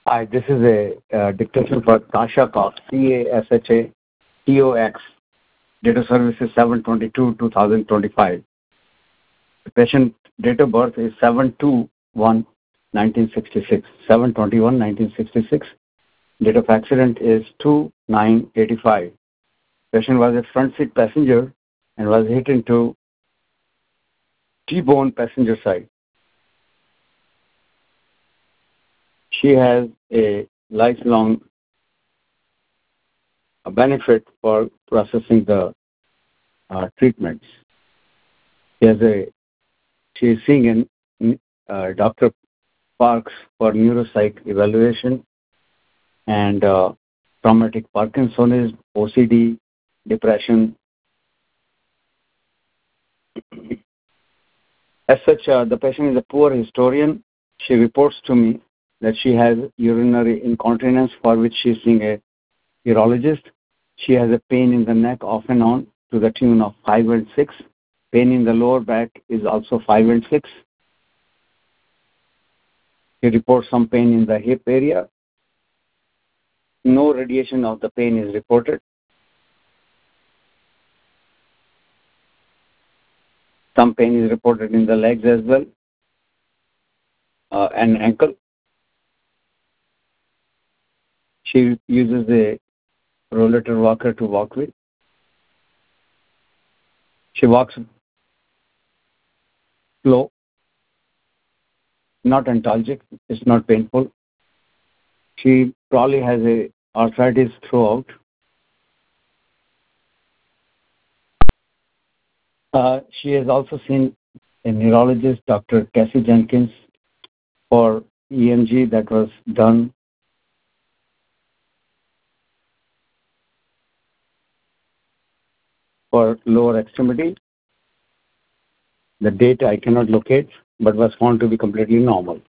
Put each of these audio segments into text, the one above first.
Hi, this is a dictation for Tasha Cox, CASHA-TOX. Date of service is 7/22/2025. The patient date of birth is 7/21/1966. 7/21/1966. Date of accident is 2/9/85. Patient was a front seat passenger and was hit into T-bone passenger side. She has a lifelong benefit for processing the treatments. She is seeing Dr. Parks for neuropsych evaluation and traumatic Parkinsonism, OCD, depression. As such, the patient is a poor historian. She reports to me that she has urinary incontinence for which she is seeing a urologist. She has a pain in the neck off and on to the tune of 5 and 6. Pain in the lower back is also 5 and 6. She reports some pain in the hip area. No radiation of the pain is reported. Some pain is reported in the legs as well and ankle. She uses a rollator walker to walk with. She walks slow, not antalgic, it's not painful. She probably has a arthritis throughout. She has also seen a neurologist, Dr. Cassie Jenkins, for EMG that was done for lower extremity. The date I cannot locate, but was found to be completely normal.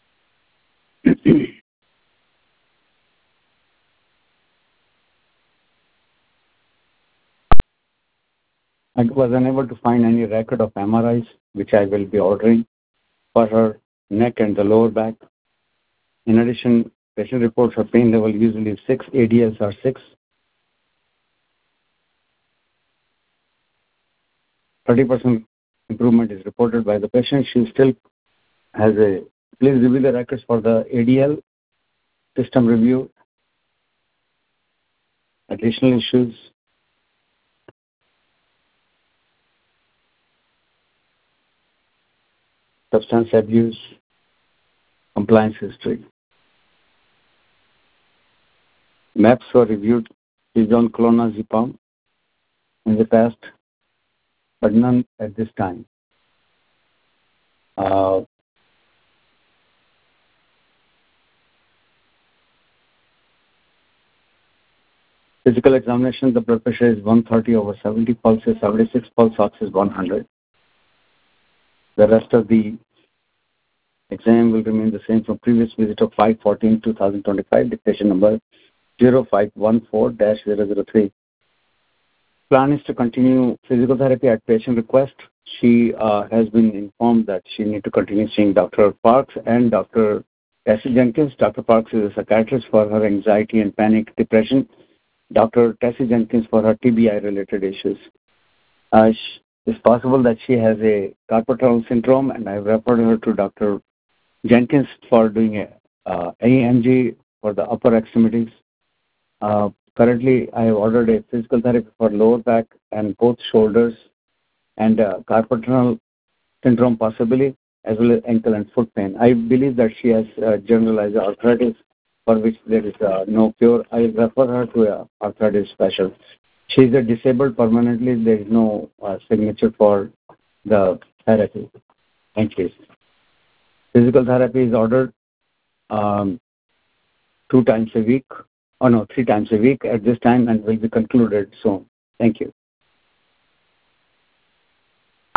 I was unable to find any record of MRIs, which I will be ordering for her neck and the lower back. In addition, patient reports her pain level usually 6, ADLs are 6. 30% improvement is reported by the patient. She still has please review the records for the ADL, system review, additional issues. Substance abuse, compliance history. Maps were reviewed. She's on clonazepam in the past, but none at this time. Physical examination, the blood pressure is 130/70, pulse is 76, pulse ox is 100. The rest of the exam will remain the same from previous visit of 5/14/2025, dictation number 0514-003. Plan is to continue physical therapy at patient request. She has been informed that she needs to continue seeing Dr. Parks and Dr. Cassie Jenkins. Dr. Parks is a psychiatrist for her anxiety and panic depression. Dr. Cassie Jenkins for her TBI-related issues. It's possible that she has a carpal tunnel syndrome, and I've referred her to Dr. Jenkins for doing a AMG for the upper extremities. Currently, I have ordered a physical therapy for lower back and both shoulders, and carpal tunnel syndrome possibly, as well as ankle and foot pain. I believe that she has generalized arthritis for which there is no cure. I refer her to an arthritis specialist. She is disabled permanently. There is no signature for the therapy. Thank you. Physical therapy is ordered 3 times a week at this time and will be concluded soon. Thank you.